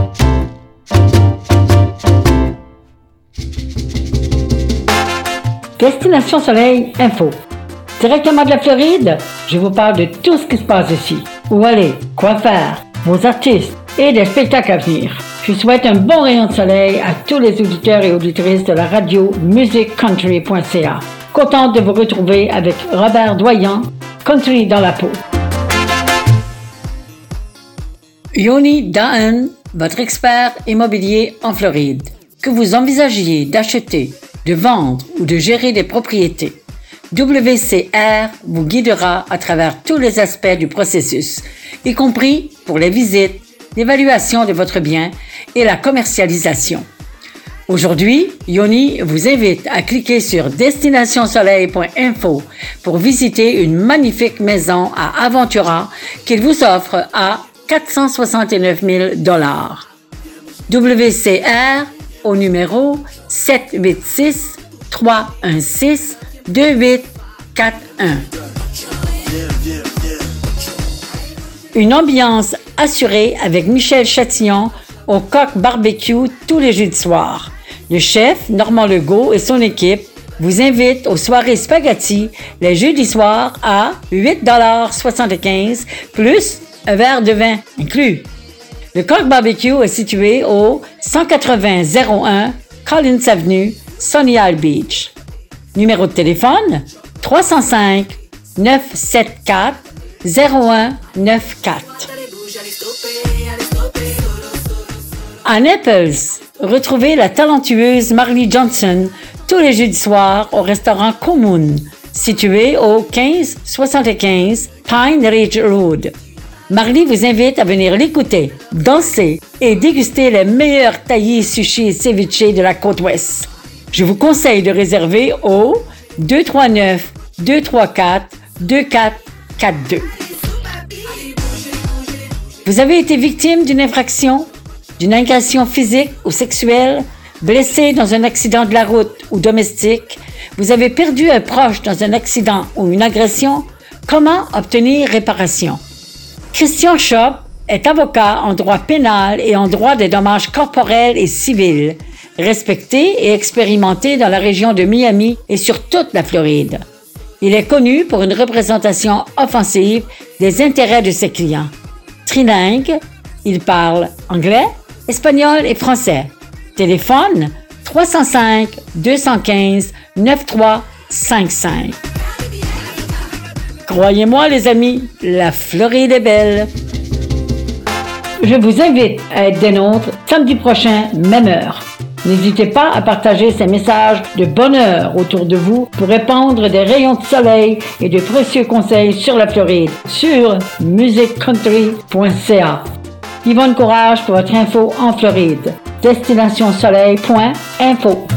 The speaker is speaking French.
Destination Soleil Info. Directement de la Floride, je vous parle de tout ce qui se passe ici. Où aller, quoi faire, vos artistes et des spectacles à venir. Je souhaite un bon rayon de soleil à tous les auditeurs et auditrices de la radio musiccountry.ca. Contente de vous retrouver avec Robert Doyen, Country dans la peau. Yoni Dahan, votre expert immobilier en Floride. Que vous envisagiez d'acheter, de vendre ou de gérer des propriétés, WCR vous guidera à travers tous les aspects du processus, y compris pour les visites, l'évaluation de votre bien et la commercialisation. Aujourd'hui, Yoni vous invite à cliquer sur destinationsoleil.info pour visiter une magnifique maison à Aventura qu'il vous offre à $469 000. WCR au numéro 786-316-2841. Une ambiance assurée avec Michel Chatillon au Coq Barbecue tous les jeudis soirs. Le chef, Normand Legault, et son équipe vous invitent aux soirées spaghetti les jeudis soirs à $8,75 plus un verre de vin inclus. Le Coq Barbecue est situé au 180-01 Collins Avenue, Sunny Isle Beach. Numéro de téléphone 305-974-0194. À Naples, retrouvez la talentueuse Marley Johnson tous les jeudis soirs au restaurant Commune, situé au 1575 Pine Ridge Road. Marley vous invite à venir l'écouter, danser et déguster les meilleurs taillis, sushis et ceviche de la côte ouest. Je vous conseille de réserver au 239-234-2442. Vous avez été victime d'une infraction, d'une agression physique ou sexuelle, blessé dans un accident de la route ou domestique, vous avez perdu un proche dans un accident ou une agression, comment obtenir réparation? Christian Schopp est avocat en droit pénal et en droit des dommages corporels et civils, respecté et expérimenté dans la région de Miami et sur toute la Floride. Il est connu pour une représentation offensive des intérêts de ses clients. Trilingue, il parle anglais, espagnol et français. Téléphone 305-215-9355. Croyez-moi les amis, la Floride est belle. Je vous invite à être des nôtres samedi prochain, même heure. N'hésitez pas à partager ces messages de bonheur autour de vous pour répandre des rayons de soleil et de précieux conseils sur la Floride sur musiccountry.ca. Yvonne Courage pour votre info en Floride. Destinationsoleil.info.